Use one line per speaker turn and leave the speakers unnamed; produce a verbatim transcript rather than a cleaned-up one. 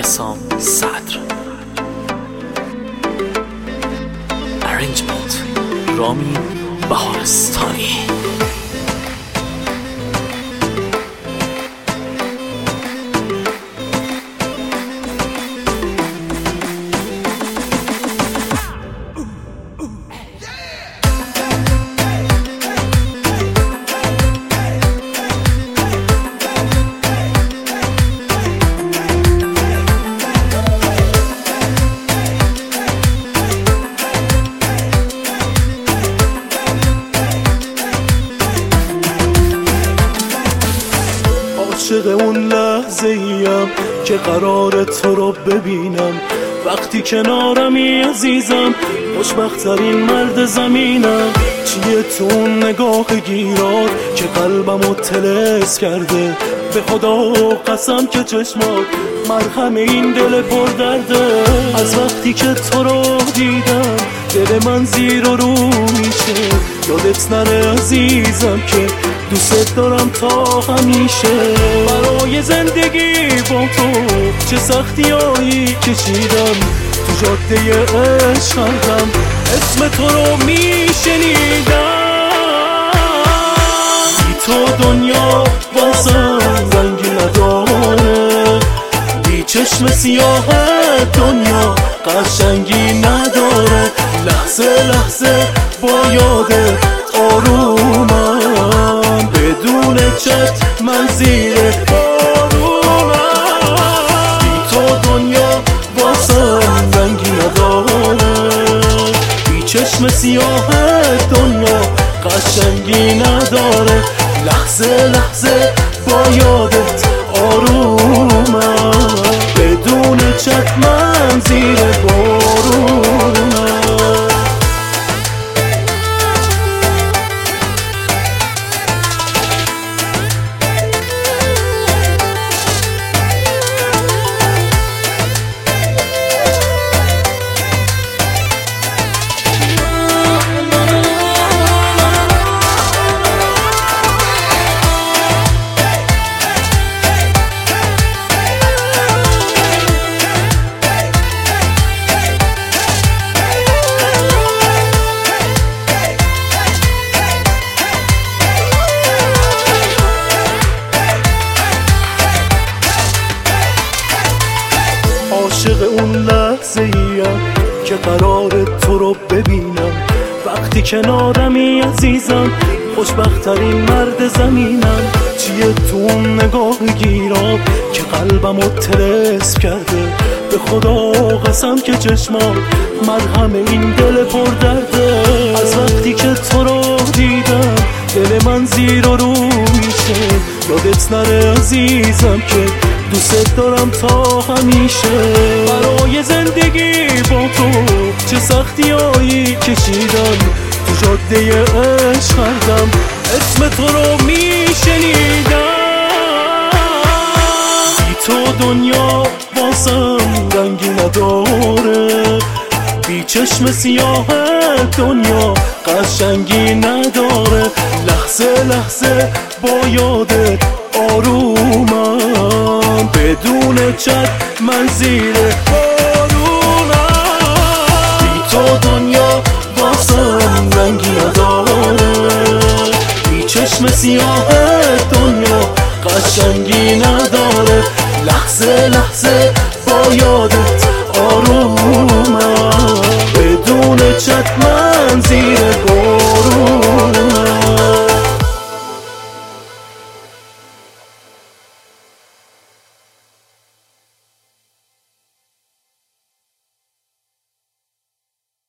حسام صدر. Arrangement رامین بهارستانی.
عاشق اون لحظه ایم که قرار تو رو ببینم، وقتی کنارمی عزیزم، خوشبخت‌ترین مرد زمینم. چیه تو اون نگاه گیرات که قلبمو تلس کرده، به خدا قسم که چشمات مرهم این دل پر درده. از وقتی که تو رو دیدم دل من زیر و رو میشه، یادت نره عزیزم که دوست دارم تا همیشه. برای زندگی با تو چه سختیایی کشیدم، تو جاده عشقم اسم تو رو میشنیدم. بی تو دنیا واسم رنگی نداره، بی چشم سیاه دنیا قشنگی نداره. لحظه لحظه با یادت آرومم، بدون چت من زیر بارونم. بی تو دنیا واسم رنگی نداره، بی چشم سیاه دنیا قشنگی نداره. لحظه لحظه با یادت آرومم، بدون چت من زیر بارونم. عاشق اون لحظه ایم که قرار تو رو ببینم، وقتی کنارمی عزیزم، خوشبخت‌ترین مرد زمینم. چیه تو اون نگاه گیرام که قلبمو تلس کرده، به خدا قسم که چشمات مرهم این دل پر درده. از وقتی که تو رو دیدم دل من زیر و رو میشه، یادت نره عزیزم که دوست دارم تا همیشه. برای زندگی با تو چه سختیایی کشیدم، تو جاده عشقم اسم تو رو میشنیدم. بی تو دنیا واسم رنگی نداره، بی چشم سیاه دنیا قشنگی نداره. لحظه لحظه با یادت آرومم، بدون چت من زیر بارونم. بی تو دنیا واسم رنگی نداره، بی چشم سیاه دنیا قشنگی نداره. لحظه لحظه